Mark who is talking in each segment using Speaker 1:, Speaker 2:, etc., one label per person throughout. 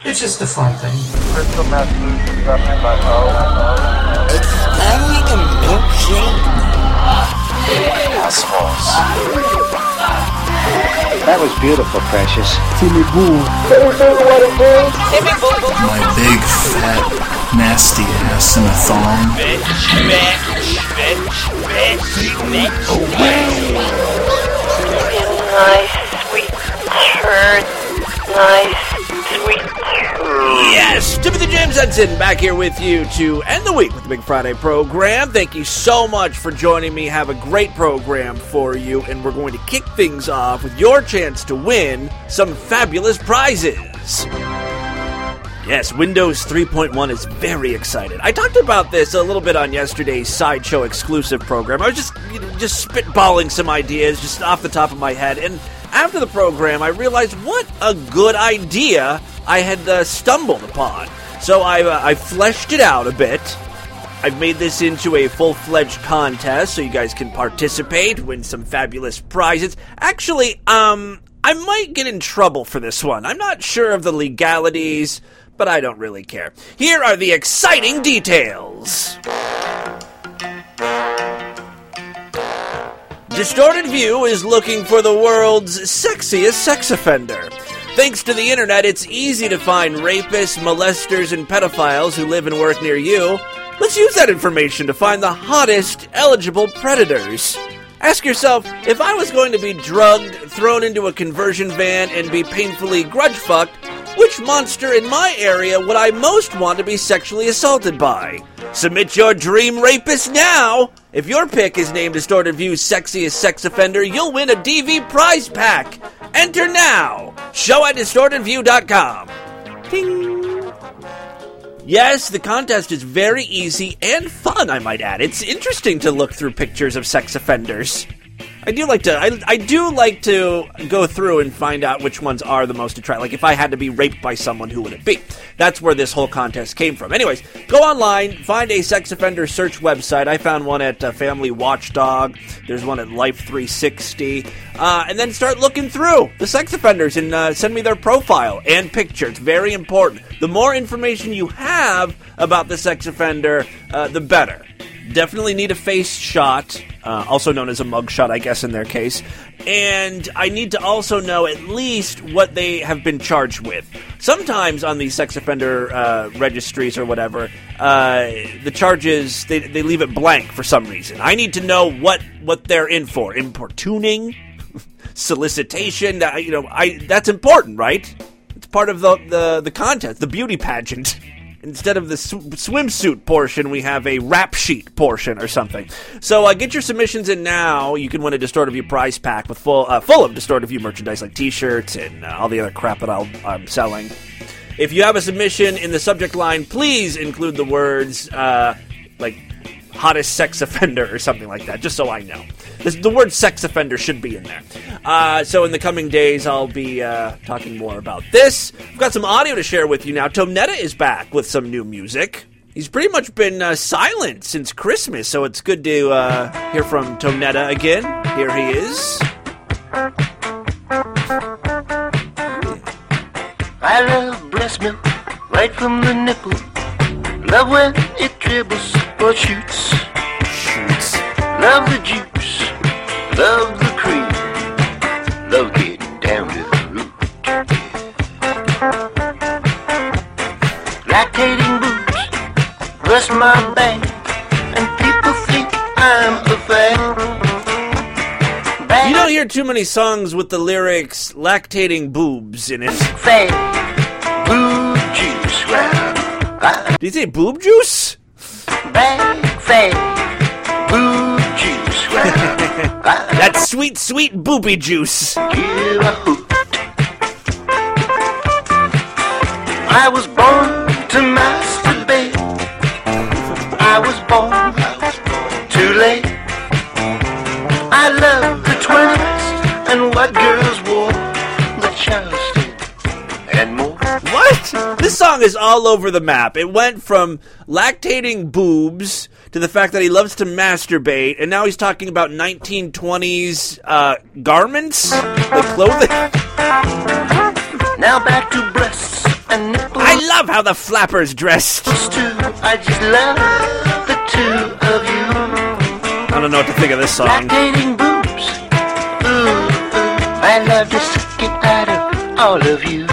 Speaker 1: It's just a fun thing.
Speaker 2: Crystal meth solution represented by O.
Speaker 3: It's like a milkshake.
Speaker 4: Assholes.
Speaker 5: That was beautiful, Precious.
Speaker 6: Timmy Boo.
Speaker 4: My big, fat, nasty ass in a thong.
Speaker 7: Nice, sweet turd. Nice, sweet turd.
Speaker 8: Yes, Timothy James Hudson back here with you to end the week with the Big Friday program. Thank you so much for joining me. Have a great program for you, and we're going to kick things off with your chance to win some fabulous prizes. Yes, Windows 3.1 is very excited. I talked about this a little bit on yesterday's Sideshow exclusive program. I was just spitballing some ideas just off the top of my head, and after the program, I realized what a good idea I had stumbled upon. So I fleshed it out a bit. I've made this into a full-fledged contest so you guys can participate, win some fabulous prizes. Actually, I might get in trouble for this one. I'm not sure of the legalities, but I don't really care. Here are the exciting details. Distorted View is looking for the world's sexiest sex offender. Thanks to the internet, it's easy to find rapists, molesters, and pedophiles who live and work near you. Let's use that information to find the hottest eligible predators. Ask yourself, if I was going to be drugged, thrown into a conversion van, and be painfully grudge-fucked, which monster in my area would I most want to be sexually assaulted by? Submit your dream rapist now! If your pick is named Distorted View's Sexiest Sex Offender, you'll win a DV prize pack! Enter now! Show at DistortedView.com. Ding! Yes, the contest is very easy and fun, I might add. It's interesting to look through pictures of sex offenders. I do like to go through and find out which ones are the most attractive. Like, if I had to be raped by someone, who would it be? That's where this whole contest came from. Anyways, go online, find a sex offender search website. I found one at Family Watchdog. There's one at Life 360. And then start looking through the sex offenders and send me their profile and picture. It's very important. The more information you have about the sex offender, the better. Definitely need a face shot, also known as a mug shot, I guess, in their case. And I need to also know at least what they have been charged with. Sometimes on these sex offender registries or whatever, the charges, they leave it blank for some reason. I need to know what they're in for. Importuning, solicitation, that's important, right? It's part of the contest, the beauty pageant. Instead of the swimsuit portion, we have a rap sheet portion or something. So get your submissions in now. You can win a Distorted View prize pack with full of Distorted View merchandise like T-shirts and all the other crap that I'm selling. If you have a submission in the subject line, please include the words like hottest sex offender or something like that, just so I know. The word sex offender should be in there. So in the coming days, I'll be talking more about this. I've got some audio to share with you now. Tomnetta is back with some new music. He's pretty much been silent since Christmas, so it's good to hear from Tomnetta again. Here he is.
Speaker 9: I love breast milk right from the nipple. Love when it dribbles or shoots. Love the juice. Love the cream. Love getting down to the root. Lactating boobs bless my back, and people think I'm a fag.
Speaker 8: You don't hear too many songs with the lyrics lactating boobs in it.
Speaker 9: Fag. Boob juice. Well,
Speaker 8: did you say boob juice?
Speaker 9: Bag. Fag. Boob juice. Well,
Speaker 8: that sweet, sweet booby juice.
Speaker 9: Give a hoot. I was born to masturbate. I was born too late. I love the 20s and what girls wore, the Charleston and more.
Speaker 8: What? This song is all over the map. It went from lactating boobs to the fact that he loves to masturbate, and now he's talking about 1920s garments, the clothing.
Speaker 9: Now back to breasts and nipples.
Speaker 8: I love how the flapper's dressed.
Speaker 9: I just love the two of you.
Speaker 8: I don't know what to think of this song.
Speaker 9: Lactating boobs. Ooh, I love to suck it out of all of you.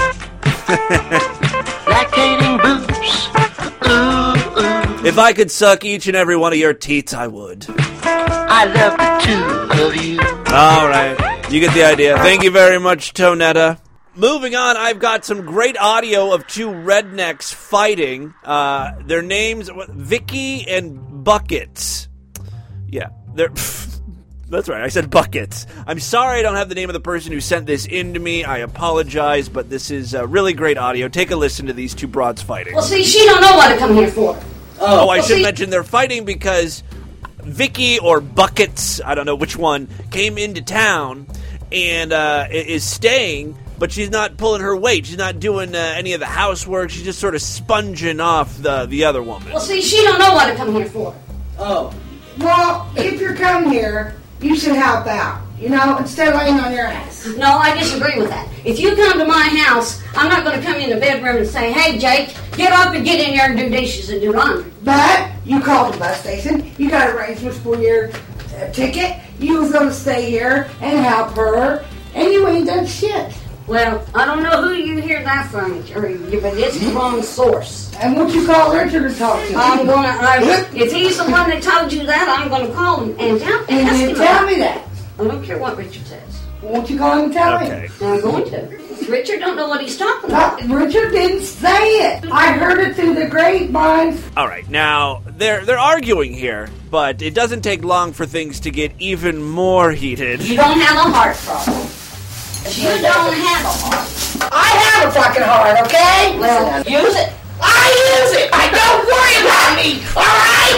Speaker 9: Lactating boobs. Ooh.
Speaker 8: If I could suck each and every one of your teats, I would.
Speaker 9: I love the two of you.
Speaker 8: All right. You get the idea. Thank you very much, Tonetta. Moving on, I've got some great audio of two rednecks fighting. Their names, Vicky and Buckets. Yeah, they're... That's right, I said Buckets. I'm sorry I don't have the name of the person who sent this in to me. I apologize, but this is really great audio. Take a listen to these two broads fighting.
Speaker 1: Well, see, she don't know what to come here for.
Speaker 8: Oh, I should mention they're fighting because Vicky or Buckets, I don't know which one, came into town and is staying, but she's not pulling her weight. She's not doing any of the housework. She's just sort of sponging off the other woman.
Speaker 1: Well, see, she don't know what to come here for.
Speaker 6: Oh. Well, if you're coming here, you should help out, instead of laying on your ass.
Speaker 1: No, I disagree with that. If you come to my house, I'm not going to come in the bedroom and say, hey, Jake, get up and get in there and do dishes and do laundry.
Speaker 6: But you called the bus station. You got arrangements for your ticket. You was going to stay here and help her, and you ain't done shit.
Speaker 1: Well, I don't know who you hear that from, but it's the wrong source.
Speaker 6: And won't you call Richard to talk to
Speaker 1: I'm gonna. If he's the one that told you that, I'm gonna call him and ask him.
Speaker 6: Tell me that.
Speaker 1: I don't care what Richard says.
Speaker 6: Won't you call him and tell him?
Speaker 1: I'm going to. Richard don't know what he's talking about.
Speaker 6: Richard didn't say it. I heard it through the grapevine.
Speaker 8: All right, now they're arguing here, but it doesn't take long for things to get even more heated.
Speaker 1: You don't have a heart problem. You don't have a heart.
Speaker 6: I have a fucking heart, okay?
Speaker 1: Well, use it.
Speaker 6: I use it. I don't worry about me, all right?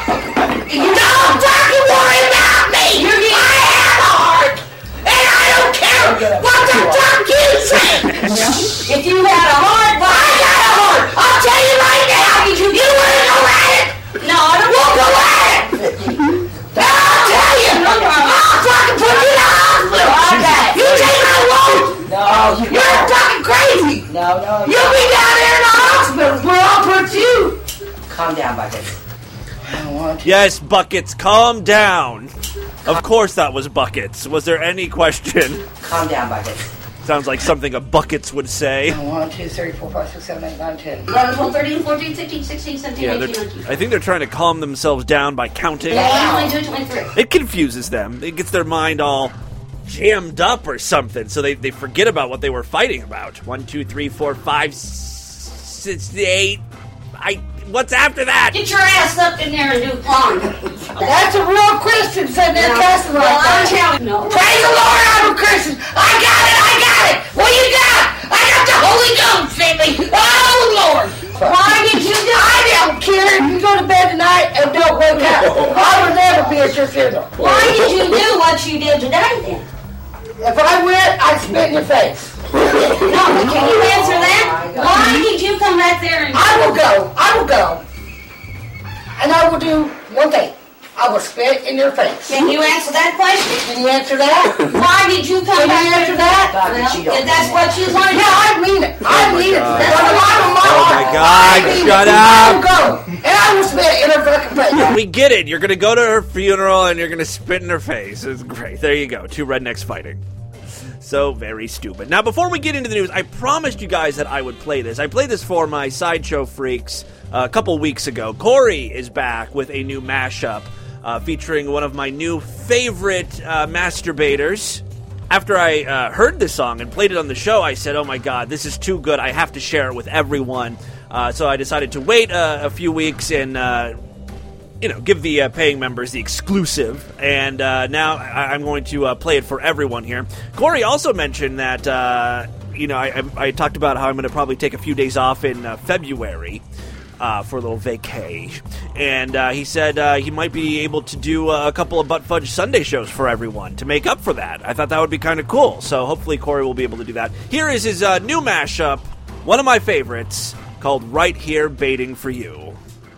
Speaker 6: Don't fucking worry about me. I have a heart, and I don't care what the fuck you say.
Speaker 1: If you had a heart,
Speaker 6: I got a heart. I'll tell you right now. You want to go at it?
Speaker 1: No, I don't
Speaker 6: We'll go at it. I'll tell you. I'll fucking put you in the hospital.
Speaker 1: Okay.
Speaker 6: You take my vote. No, you're fucking crazy. No. You'll be down there in the hospital where I'll put you. Calm down, Buckets. I don't want to.
Speaker 8: Yes, Buckets, calm down. Of course that was Buckets. Was there any question?
Speaker 6: Calm down, Buckets.
Speaker 8: Sounds like something a Buckets would say.
Speaker 6: 1, 2, 3, 4, 5, 6, 7, 8, 9, 10.
Speaker 1: 11, 12, 13, 14, 15, 16, 17, 18, 19.
Speaker 8: I think they're trying to calm themselves down by counting.
Speaker 1: 22, 23.
Speaker 8: It confuses them. It gets their mind all jammed up or something, so they forget about what they were fighting about. 1, 2, 3, 4, 5, 6, 8. What's after that?
Speaker 1: Get your ass up in there and do laundry.
Speaker 6: That's a real Christian sitting there cussing
Speaker 1: Well, I'm
Speaker 6: like that.
Speaker 1: telling you. No.
Speaker 6: Praise the Lord, I'm a Christian. I got it. What you got? I got the Holy Ghost in me. Oh, Lord.
Speaker 1: Why did you do
Speaker 6: I don't care if you go to bed tonight and don't wake up. I will never be at your funeral.
Speaker 1: Why did you do what you did today, then?
Speaker 6: If I went, I'd spit in your face.
Speaker 1: No, can you answer that? Why did you come back there and...
Speaker 6: I will go. And I will do one thing. I will spit in your face.
Speaker 1: Can you answer that question?
Speaker 6: Can you answer that?
Speaker 1: Why did you come
Speaker 6: Can you
Speaker 1: back
Speaker 6: answer
Speaker 1: there?
Speaker 6: that?
Speaker 1: Well, if that's what you want to do.
Speaker 6: Yeah, I mean it. I mean it. That's the bottom of my heart.
Speaker 8: God,
Speaker 6: I mean
Speaker 8: shut
Speaker 6: it.
Speaker 8: up.
Speaker 6: I will go. And I will spit in her fucking face.
Speaker 8: We get it. You're going to go to her funeral and you're going to spit in her face. It's great. There you go. Two rednecks fighting. So very stupid. Now, before we get into the news, I promised you guys that I would play this. I played this for my Sideshow Freaks a couple weeks ago. Corey is back with a new mashup featuring one of my new favorite masturbators. After I heard this song and played it on the show, I said, oh my god, this is too good. I have to share it with everyone. So I decided to wait a few weeks and give the paying members the exclusive, and now I'm going to play it for everyone here. Corey also mentioned that, I talked about how I'm going to probably take a few days off in February for a little vacay, and he said he might be able to do a couple of Butt Fudge Sunday shows for everyone to make up for that. I thought that would be kind of cool, so hopefully Corey will be able to do that. Here is his new mashup, one of my favorites, called Right Here Baiting for You.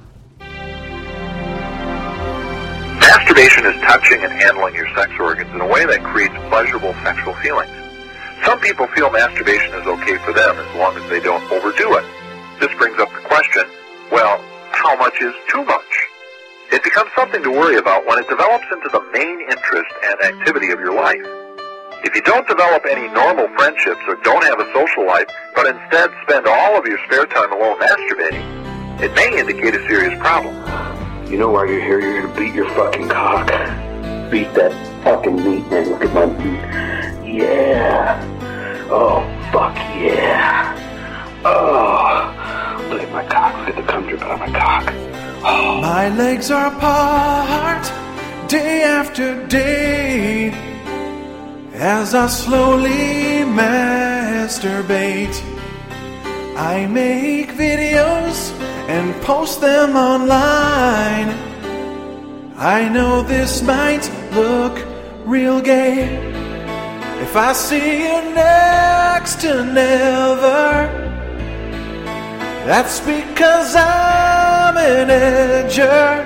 Speaker 2: Masturbation is touching and handling your sex organs in a way that creates pleasurable sexual feelings. Some people feel masturbation is okay for them as long as they don't overdo it. This brings up the question, well, how much is too much? It becomes something to worry about when it develops into the main interest and activity of your life. If you don't develop any normal friendships or don't have a social life, but instead spend all of your spare time alone masturbating, it may indicate a serious problem.
Speaker 5: You know why you're here? You're here to beat your fucking cock. Beat that fucking meat, man. Look at my meat. Yeah. Oh, fuck yeah. Oh, look at my cock. Look at the cum drip out of my cock. Oh.
Speaker 4: My legs are apart day after day as I slowly masturbate. I make videos and post them online. I know this might look real gay if I see you next to never. That's because I'm an edger.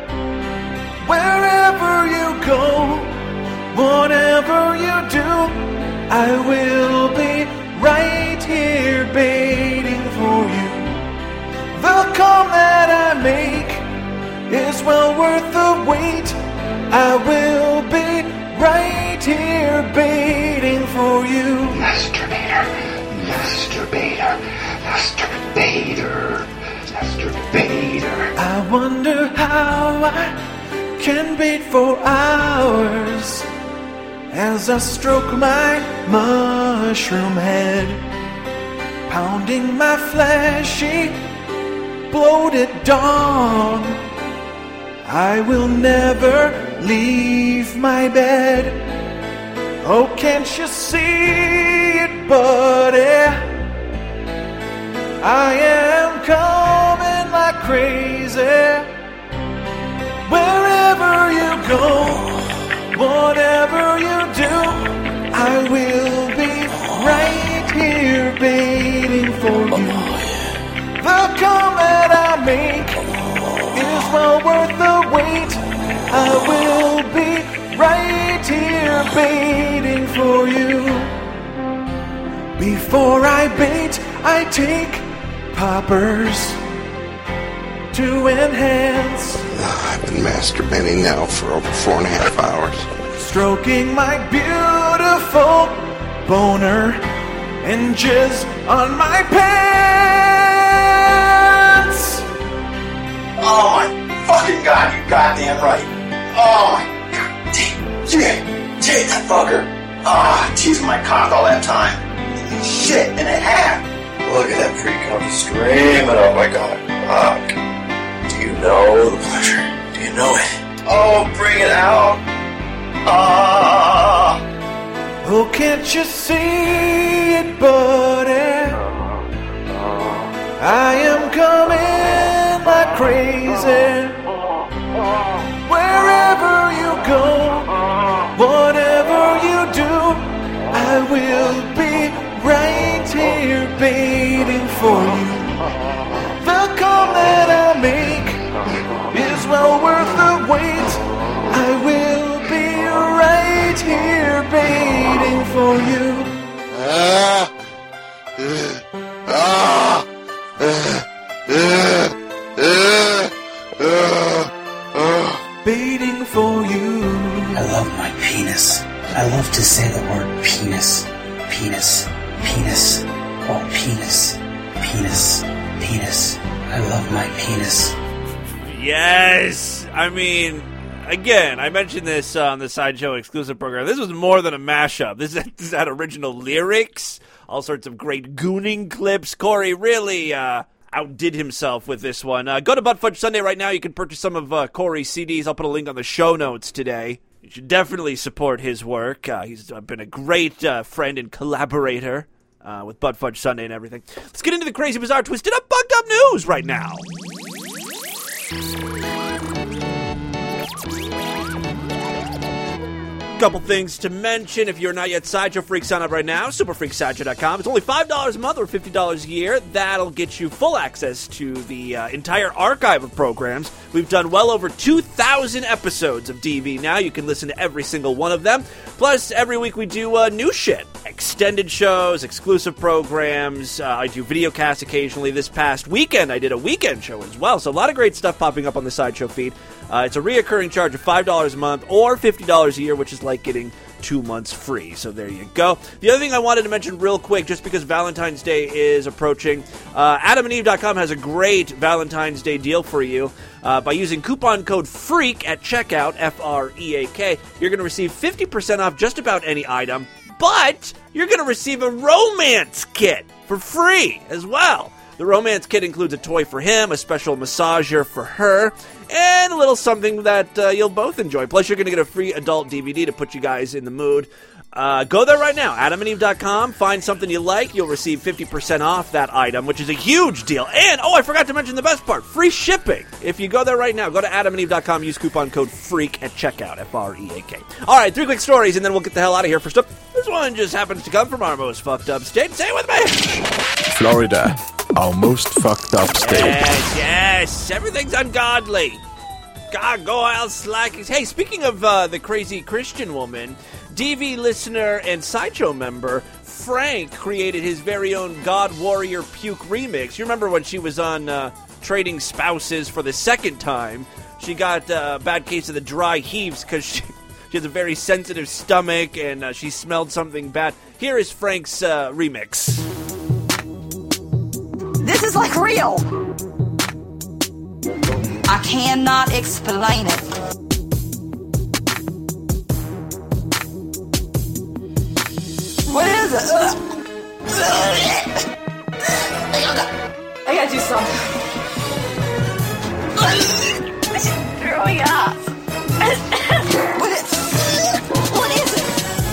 Speaker 4: Wherever you go, whatever you do, I will be right here baiting for you. The cum that I make is well worth the wait. I will be right here baiting for you.
Speaker 5: Masturbator, masturbator, masturbator, masturbator.
Speaker 4: I wonder how I can bait for hours as I stroke my mushroom head, pounding my fleshy, bloated dong. I will never leave my bed. Oh, can't you see it, buddy? I am coming like crazy. Wherever you go, whatever you do, I will be right here baiting for you. The cum that I make is well worth the wait. I will be right here baiting for you. Before I bait, I take poppers to enhance.
Speaker 10: I've been masturbating now for over 4.5 hours.
Speaker 4: Stroking my beautiful boner and jizz on my pants.
Speaker 11: Oh my fucking god, you goddamn right. Oh my god, Jay, that fucker. Ah, teasing my cock all that time. Shit, and a half. Look at that pre-cum streaming out my god. Fuck. Do you know the pleasure? Do you know it? Oh, bring it out. Ah.
Speaker 4: Oh, can't you see it, buddy? I am coming like crazy. Wherever you go, whatever you do, I will be right here baiting for you. The cum that I make is well worth the wait. I will be right here baiting for you. Baiting for you.
Speaker 12: I love my penis. I love to say the word penis. Penis. Penis. Oh, penis. Penis. Penis. I love my penis.
Speaker 8: Yes! I mean, again, I mentioned this on the Sideshow exclusive program. This was more than a mashup. This had original lyrics, all sorts of great gooning clips. Corey really outdid himself with this one. Go to Butt Fudge Sunday right now. You can purchase some of Corey's CDs. I'll put a link on the show notes today. You should definitely support his work. He's been a great friend and collaborator with Butt Fudge Sunday and everything. Let's get into the crazy, bizarre, twisted up, bugged up news right now. Couple things to mention. If you're not yet Sideshow Freak, sign up right now. Superfreaksideshow.com. It's only $5 a month or $50 a year. That'll get you full access to the entire archive of programs. We've done well over 2,000 episodes of DV now. You can listen to every single one of them. Plus, every week we do new shit. Extended shows, exclusive programs. I do video casts occasionally. This past weekend, I did a weekend show as well. So a lot of great stuff popping up on the Sideshow feed. It's a reoccurring charge of $5 a month or $50 a year, which is like getting 2 months free. So there you go. The other thing I wanted to mention real quick, just because Valentine's Day is approaching, AdamandEve.com has a great Valentine's Day deal for you. By using coupon code FREAK at checkout, F-R-E-A-K, you're going to receive 50% off just about any item, but you're going to receive a romance kit for free as well. The romance kit includes a toy for him, a special massager for her, and a little something that you'll both enjoy. Plus, you're going to get a free adult DVD to put you guys in the mood. Go there right now, AdamandEve.com. Find something you like. You'll receive 50% off that item, which is a huge deal. And, I forgot to mention the best part, free shipping. If you go there right now, go to AdamandEve.com, use coupon code FREAK at checkout, F-R-E-A-K. All right, 3 quick stories, and then we'll get the hell out of here. First up, this one just happens to come from our most fucked up state. Say it with me.
Speaker 13: Florida, our most fucked up state.
Speaker 8: Yes, everything's ungodly. Gargoyle slack. Hey, speaking of the crazy Christian woman, DV listener and Sideshow member Frank created his very own God Warrior Puke remix. You remember when she was on Trading Spouses for the second time? She got a bad case of the dry heaves because she has a very sensitive stomach and she smelled something bad. Here is Frank's remix.
Speaker 14: This is like real. I cannot explain it. What is it? I gotta do something. Throwing up. What is it?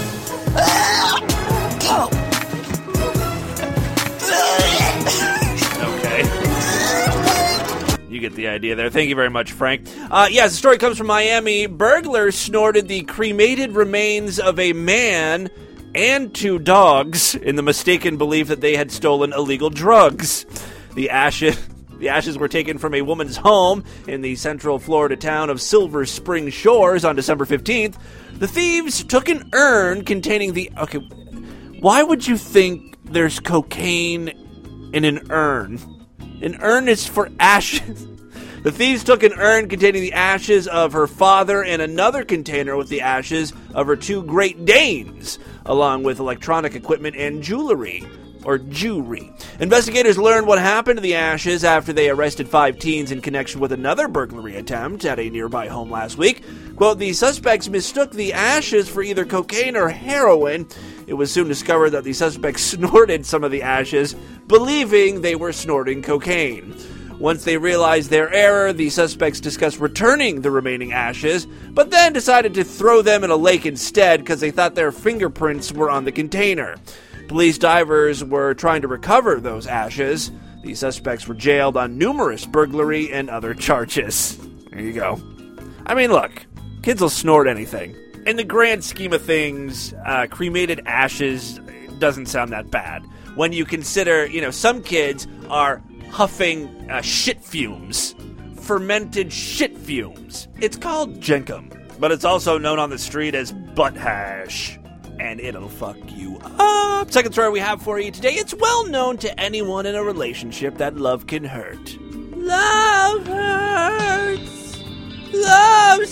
Speaker 8: You get the idea there. Thank you very much, Frank. The story comes from Miami. Burglars snorted the cremated remains of a man and 2 dogs in the mistaken belief that they had stolen illegal drugs. The ashes were taken from a woman's home in the central Florida town of Silver Spring Shores on December 15th. The thieves took an urn containing the... Okay, why would you think there's cocaine in an urn? An urn is for ashes. The thieves took an urn containing the ashes of her father and another container with the ashes of her 2 Great Danes, along with electronic equipment and jewelry. Investigators learned what happened to the ashes after they arrested 5 teens in connection with another burglary attempt at a nearby home last week. Quote, the suspects mistook the ashes for either cocaine or heroin. It was soon discovered that the suspects snorted some of the ashes, believing they were snorting cocaine. Once they realized their error, the suspects discussed returning the remaining ashes, but then decided to throw them in a lake instead because they thought their fingerprints were on the container. Police divers were trying to recover those ashes. The suspects were jailed on numerous burglary and other charges. There you go. I mean, look, kids will snort anything. In the grand scheme of things, cremated ashes doesn't sound that bad. When you consider, some kids are huffing shit fumes. Fermented shit fumes. It's called jenkem, but it's also known on the street as butt hash. And it'll fuck you up. Second story we have for you today. It's well known to anyone in a relationship that love can hurt. Love hurts. Love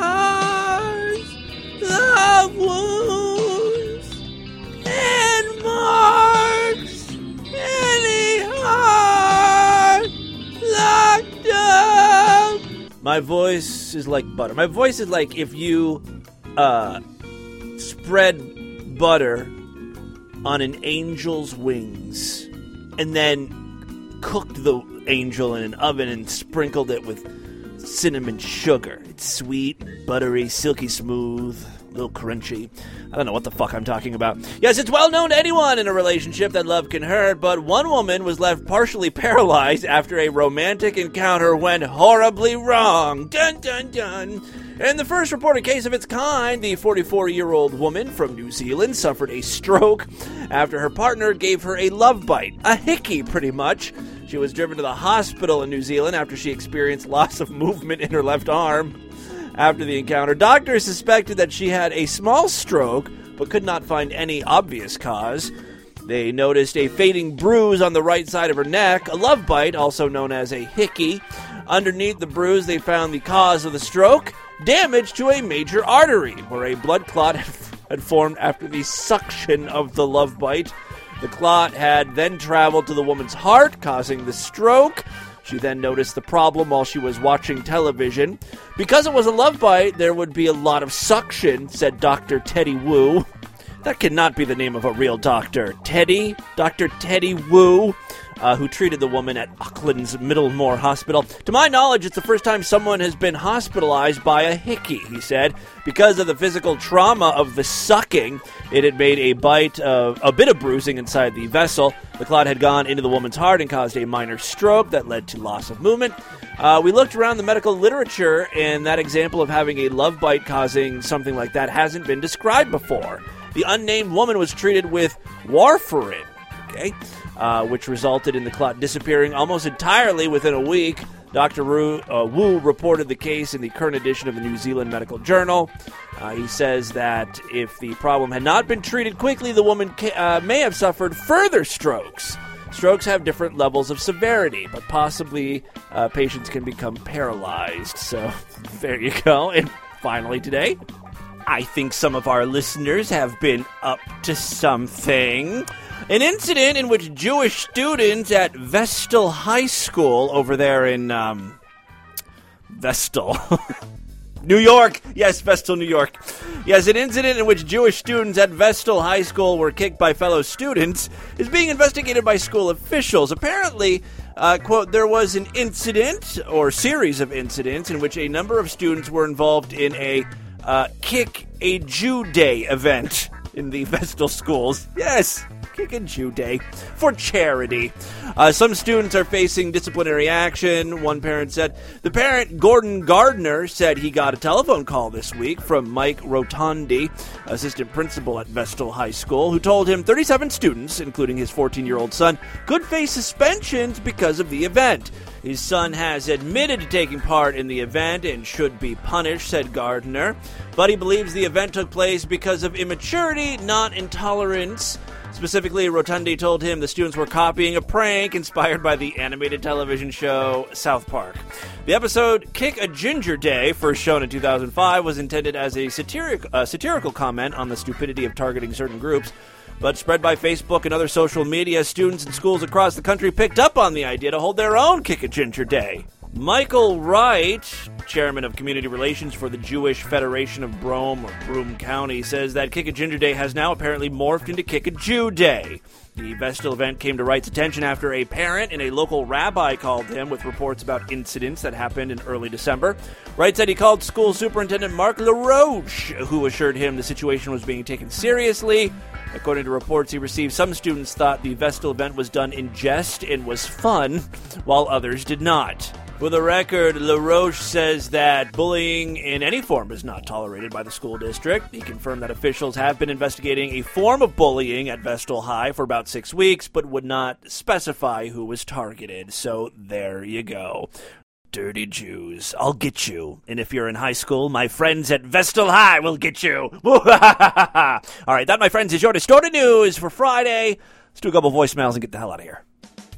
Speaker 8: scars. Love wounds. And marks. Any heart locked up. My voice is like butter. My voice is like if you, spread butter on an angel's wings and then cooked the angel in an oven and sprinkled it with cinnamon sugar. It's sweet, buttery, silky smooth, little crunchy. I don't know what the fuck I'm talking about. Yes, it's well known to anyone in a relationship that love can hurt, but one woman was left partially paralyzed after a romantic encounter went horribly wrong. Dun, dun, dun. In the first reported case of its kind, the 44-year-old woman from New Zealand suffered a stroke after her partner gave her a love bite. A hickey, pretty much. She was driven to the hospital in New Zealand after she experienced loss of movement in her left arm. After the encounter, doctors suspected that she had a small stroke, but could not find any obvious cause. They noticed a fading bruise on the right side of her neck, a love bite, also known as a hickey. Underneath the bruise, they found the cause of the stroke, damage to a major artery, where a blood clot had formed after the suction of the love bite. The clot had then traveled to the woman's heart, causing the stroke. She then noticed the problem while she was watching television. Because it was a love bite, there would be a lot of suction, said Dr. Teddy Wu. That cannot be the name of a real doctor. Dr. Teddy Wu, who treated the woman at Auckland's Middlemore Hospital. To my knowledge, it's the first time someone has been hospitalized by a hickey, he said. Because of the physical trauma of the sucking, it had made a bit of bruising inside the vessel. The clot had gone into the woman's heart and caused a minor stroke that led to loss of movement. We looked around the medical literature, and that example of having a love bite causing something like that hasn't been described before. The unnamed woman was treated with warfarin, which resulted in the clot disappearing almost entirely within a week. Dr. Wu reported the case in the current edition of the New Zealand Medical Journal. He says that if the problem had not been treated quickly, the woman may have suffered further strokes. Strokes have different levels of severity, but possibly patients can become paralyzed. So there you go. And finally today, I think some of our listeners have been up to something. An incident in which Jewish students at Vestal High School over there in, Vestal, New York. Yes, Vestal, New York. Yes, an incident in which Jewish students at Vestal High School were kicked by fellow students is being investigated by school officials. Apparently, quote, there was an incident, or series of incidents, in which a number of students were involved in a Kick a Jew Day event in the Vestal schools. Yes, Kick a Jew Day for charity. Some students are facing disciplinary action, one parent said. The parent, Gordon Gardner, said he got a telephone call this week from Mike Rotondi, assistant principal at Vestal High School, who told him 37 students, including his 14-year-old son, could face suspensions because of the event. His son has admitted to taking part in the event and should be punished, said Gardner, but he believes the event took place because of immaturity, not intolerance. Specifically, Rotundi told him the students were copying a prank inspired by the animated television show South Park. The episode Kick a Ginger Day, first shown in 2005, was intended as a satirical comment on the stupidity of targeting certain groups. But spread by Facebook and other social media, students in schools across the country picked up on the idea to hold their own Kick a Ginger Day. Michael Wright, chairman of community relations for the Jewish Federation of Broome County, says that Kick a Ginger Day has now apparently morphed into Kick a Jew Day. The Vestal event came to Wright's attention after a parent and a local rabbi called him with reports about incidents that happened in early December. Wright said he called school superintendent Mark LaRoche, who assured him the situation was being taken seriously. According to reports he received, some students thought the Vestal event was done in jest and was fun, while others did not. For the record, LaRoche says that bullying in any form is not tolerated by the school district. He confirmed that officials have been investigating a form of bullying at Vestal High for about 6 weeks, but would not specify who was targeted. So there you go. Dirty Jews, I'll get you. And if you're in high school, my friends at Vestal High will get you. All right, that, my friends, is your distorted news for Friday. Let's do a couple voicemails and get the hell out of here.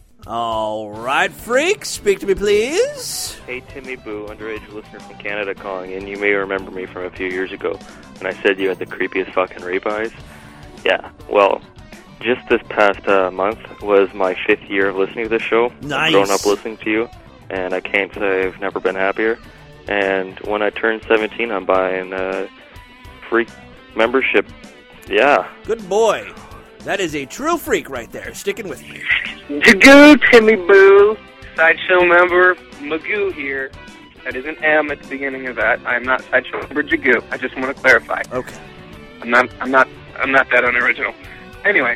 Speaker 8: All right, freaks, speak to me, please.
Speaker 15: Hey, Timmy Boo, underage listener from Canada calling in. You may remember me from a few years ago when I said you had the creepiest fucking rape eyes. Yeah, well, just this past month was my 5th year of listening to this show.
Speaker 8: Nice.
Speaker 15: I've grown up listening to you, and I can't say I've never been happier. And when I turn 17, I'm buying a freak membership. Yeah.
Speaker 8: Good boy. That is a true freak right there, sticking with me.
Speaker 16: Jagoo, Timmy Boo, Sideshow member Magoo here. That is an M at the beginning of that. I am not Sideshow member Jagoo. I just want to clarify.
Speaker 8: Okay.
Speaker 16: I'm not that unoriginal. Anyway,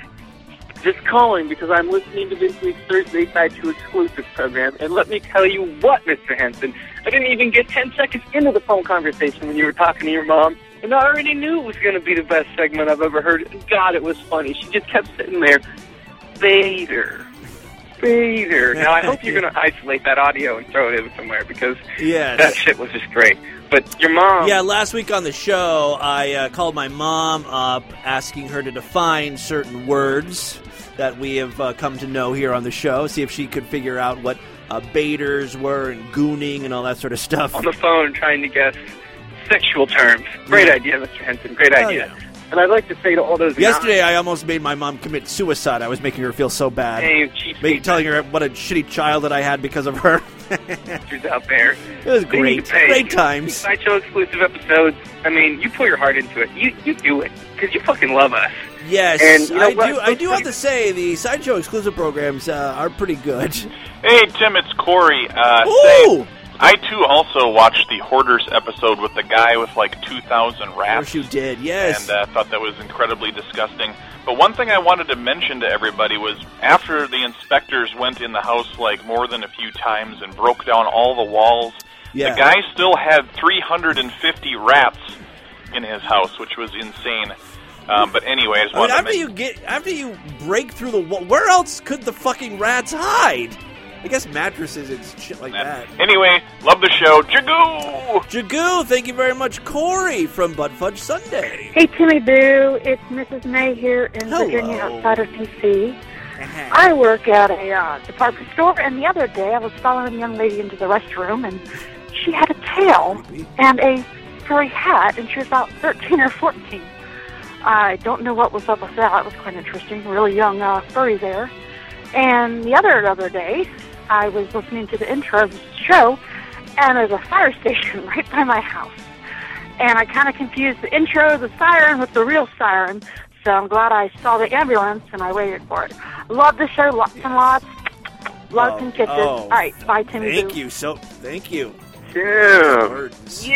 Speaker 16: just calling because I'm listening to this week's Thursday Side 2 exclusive program, and let me tell you what, Mr. Henson, I didn't even get 10 seconds into the phone conversation when you were talking to your mom, and I already knew it was going to be the best segment I've ever heard. God, it was funny. She just kept sitting there. Vader. Now, I hope you're going to isolate that audio and throw it in somewhere, because that shit was just great. But your mom...
Speaker 8: Yeah, last week on the show, I called my mom up asking her to define certain words that we have come to know here on the show, see if she could figure out what baiters were and gooning and all that sort of stuff.
Speaker 16: On the phone trying to guess sexual terms. Great idea, Mr. Henson. Great idea.
Speaker 8: Yeah.
Speaker 16: And I'd like to say to all those...
Speaker 8: Yesterday, I almost made my mom commit suicide. I was making her feel so bad.
Speaker 16: Hey,
Speaker 8: telling her what a shitty child that I had because of her.
Speaker 16: She's out there.
Speaker 8: It was great. Great times.
Speaker 16: Sideshow exclusive episodes. I mean, you put your heart into it. You do it because you fucking love us.
Speaker 8: Yes,
Speaker 16: and you know
Speaker 8: I do have to say the Sideshow exclusive programs are pretty good.
Speaker 17: Hey, Tim, it's Corey.
Speaker 8: Ooh!
Speaker 17: I, too, also watched the Hoarders episode with the guy with, 2,000 rats.
Speaker 8: Of course you did, yes.
Speaker 17: And thought that was incredibly disgusting. But one thing I wanted to mention to everybody was after the inspectors went in the house, more than a few times and broke down all the walls, the guy still had 350 rats in his house, which was insane. But anyway, I just wanted to
Speaker 8: after you break through the wall, where else could the fucking rats hide? I guess mattresses and shit like that.
Speaker 17: Anyway, love the show. Jagoo!
Speaker 8: Jagoo, thank you very much. Corey from Butt Fudge Sunday.
Speaker 18: Hey, Timmy Boo. It's Mrs. May here in Virginia outside of D.C. I work at a department store, and the other day I was following a young lady into the restroom, and she had a tail and a furry hat, and she was about 13 or 14. I don't know what was up with that. It was quite interesting. Really young furry there. And the other day, I was listening to the intro of the show, and there's a fire station right by my house. And I kind of confused the intro, the siren, with the real siren. So I'm glad I saw the ambulance, and I waited for it. Love the show, lots and lots. Loves and kisses. All right, bye, Timmy.
Speaker 8: Thank you. Thank you.
Speaker 19: Yeah.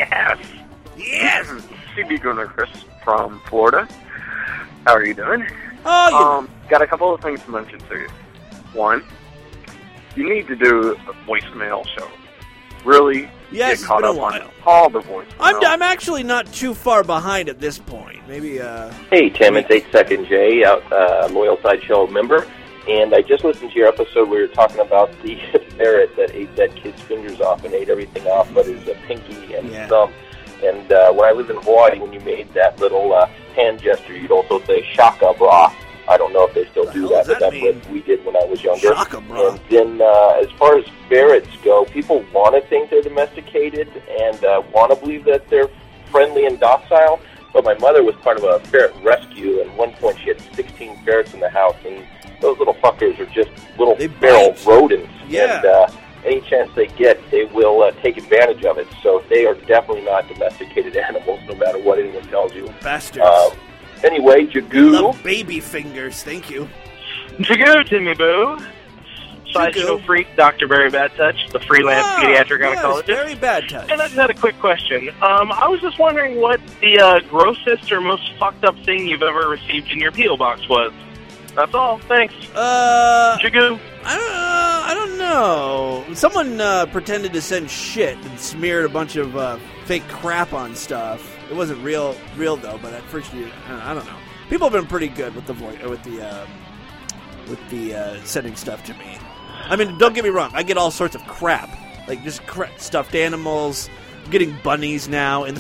Speaker 19: Yes. CB Gunner Chris from Florida. How are you doing? Got a couple of things to mention to you. One, you need to do a voicemail show. Really get caught up on all the voicemail.
Speaker 8: I'm actually not too far behind at this point. Maybe.
Speaker 20: Hey Tim, it's 8 Second J, loyal Sideshow member, and I just listened to your episode where you were talking about the ferret that ate that kid's fingers off and ate everything off but his pinky and thumb. And when I lived in Hawaii, when you made that little hand gesture, you'd also say shaka bra. I don't know if they still do that, but that's what we did when I was younger.
Speaker 8: Shaka bra.
Speaker 20: And then as far as ferrets go, people want to think they're domesticated and want to believe that they're friendly and docile. But my mother was part of a ferret rescue, and at one point she had 16 ferrets in the house, and those little fuckers are just little feral rodents.
Speaker 8: Yeah.
Speaker 20: And any chance they get, they will take advantage of it. So they are definitely not domesticated animals, no matter what anyone tells you.
Speaker 8: Bastards.
Speaker 20: Anyway, Jagoo.
Speaker 8: Love baby fingers, thank you.
Speaker 21: Jagoo, Timmy Boo. Sideshow freak, Dr. Barry Bad Touch, the freelance pediatric gynecologist.
Speaker 8: Very Bad Touch.
Speaker 21: And I just had a quick question. I was just wondering what the grossest or most fucked up thing you've ever received in your P.O. box was. That's all. Thanks. Jagoo.
Speaker 8: I don't know. Someone pretended to send shit and smeared a bunch of fake crap on stuff. It wasn't real though. But at first, I don't know. People have been pretty good with the sending stuff to me. I mean, don't get me wrong. I get all sorts of crap, like just stuffed animals. I'm getting bunnies now, and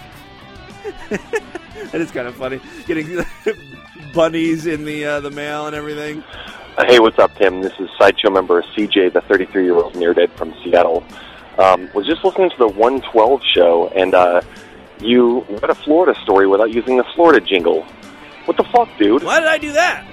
Speaker 8: that is kind of funny. Getting bunnies in the mail and everything.
Speaker 22: Hey, what's up, Tim? This is Sideshow member CJ, the 33-year-old near-dead from Seattle. Was just listening to the 112 show, and you read a Florida story without using the Florida jingle. What the fuck, dude?
Speaker 8: Why did I do that?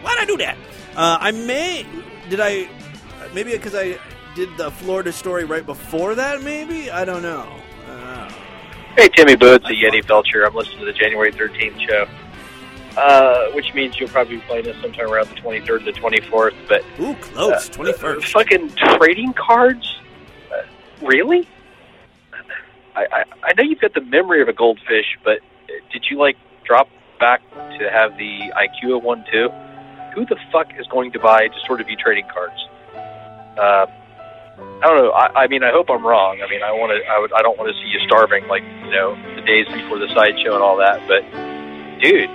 Speaker 8: Maybe because I did the Florida story right before that, maybe? I don't know.
Speaker 23: Hey, Timmy Boo, it's a Yeti Belcher. I'm listening to the January 13th show, which means you'll probably be playing this sometime around the 23rd to the 24th. But
Speaker 8: ooh, close, 21st.
Speaker 23: Fucking trading cards? Really? I know you've got the memory of a goldfish, but did you, drop back to have the IQ of one too, who the fuck is going to buy distorted view trading cards? I don't know. I mean, I hope I'm wrong. I mean, I don't want to see you starving like, you know, the days before the sideshow and all that. But, dude,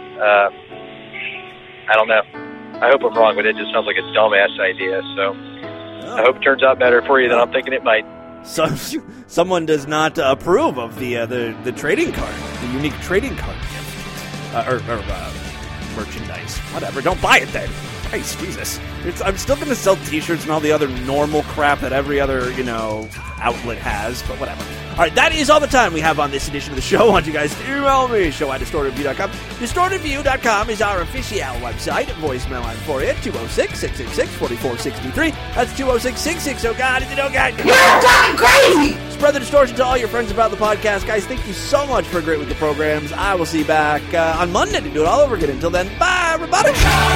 Speaker 23: I don't know. I hope I'm wrong, but it just sounds like a dumbass idea. So I hope it turns out better for you than I'm thinking it might.
Speaker 8: So, someone does not approve of the trading card, the unique trading card gift, or merchandise. Whatever. Don't buy it then. Christ, Jesus. I'm still going to sell T-shirts and all the other normal crap that every other, you know, outlet has, but whatever. All right, that is all the time we have on this edition of the show. I want you guys to email me, show@distortedview.com. Distortedview.com is our official website. Voicemail line for you, 206-666-4463. That's 206-660. Oh, God, is it okay?
Speaker 6: You're fucking crazy!
Speaker 8: Spread the distortion to all your friends about the podcast. Guys, thank you so much for a great week of programs. I will see you back on Monday to do it all over again. Until then, bye, everybody!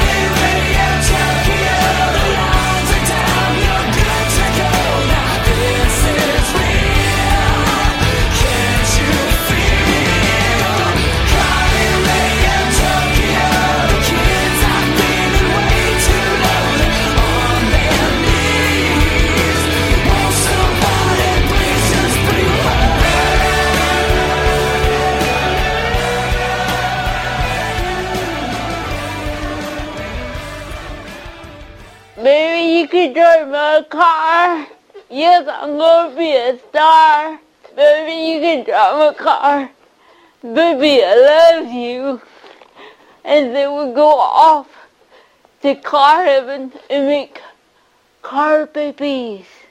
Speaker 3: Maybe you could drive my car. Yes, I'm gonna be a star. Baby, you can drive my car. Baby, I love you. And then we go off to car heaven and make car babies.